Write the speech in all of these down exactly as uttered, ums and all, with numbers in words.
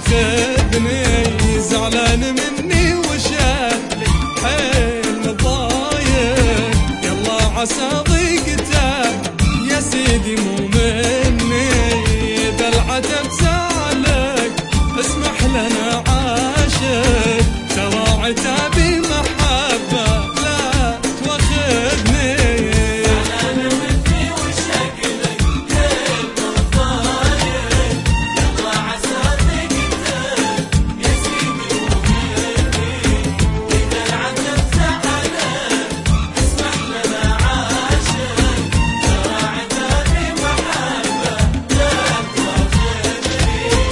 واخذني زعلان مني وشكلي حيل مضايق، يلا عسى ضيقتك يا سيدي مو مني، اذا العتب زعلك اسمح لنا عاشق، ترى عتابي محبه لا تواخذني. زعلان مني وشكلك حيل مضايق، يلا عسى ضيقتك يا سيدي مو مني، اذا العتب زعلك اسمح لنا عاشق، ترى عتابي محبه لا تواخذني.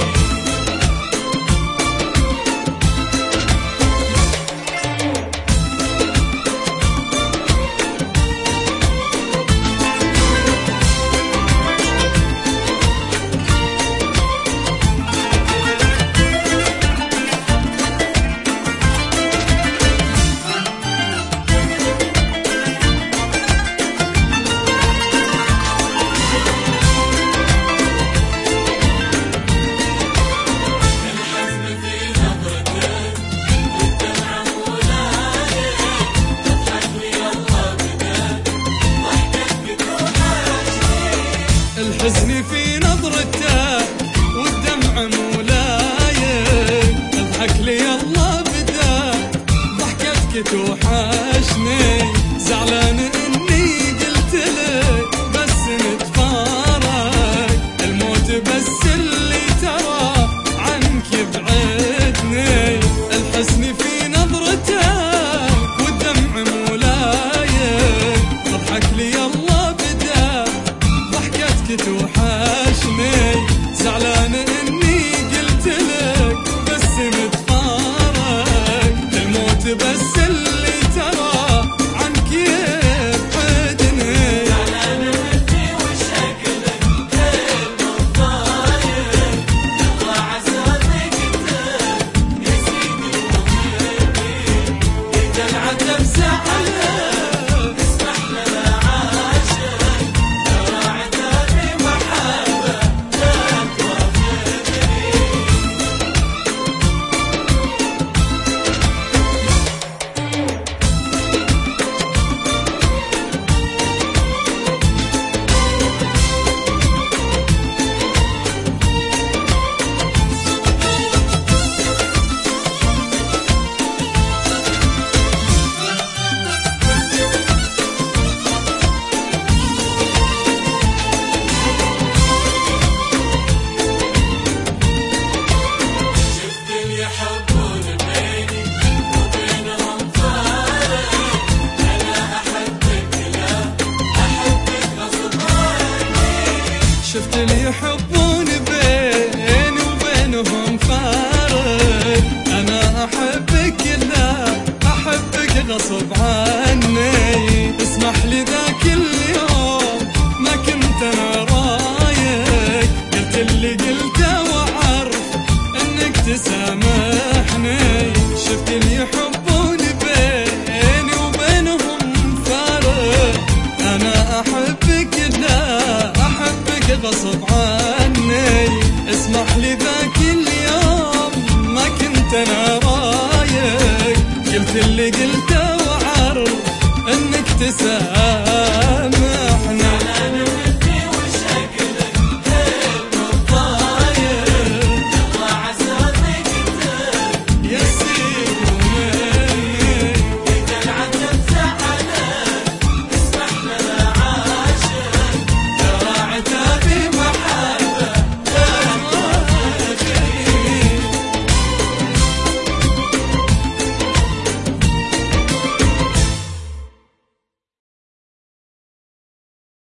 الحزن في نظرته والدمع مولاي، اضحك لي يلا بدا ضحكتك توحشني، زعلان اني قلت لك بس نتفارق، الموت بس اللي ترى عنك يبعدني، الحزن في نظرته والدمع مولاي، اضحك لي يلا بدا ضحكتك توحشني، زعلان اني قلت لك بس نتفارق، الموت بس اللي ترى عنك يبعدني. زعلان مني وشكلك حيل مضايق، يلا عسى ضيقتك يا سيدي مو مني، اذا العتب زعلك اسمح لنا عاشق، ترى عتابي محبه لا تواخذني. شفت اللي يحبون بيني وبينهم فارق، انا احبك لا احبك غصب عني. شفت اللي يحبون بيني وبينهم فارق، انا احبك لا احبك غصب عني، اسمح لي ذاك اليوم ما كنت انا رايق، قلت اللي قلته وعرف انك تسامحني، شفت اللي يحبون بيني وبينهم فارق، انا احبك لا احبك غصب عني، اسمح لي ذاك اليوم ما كنت انا رايق، قلت اللي قلته وعرف انك تسامحني.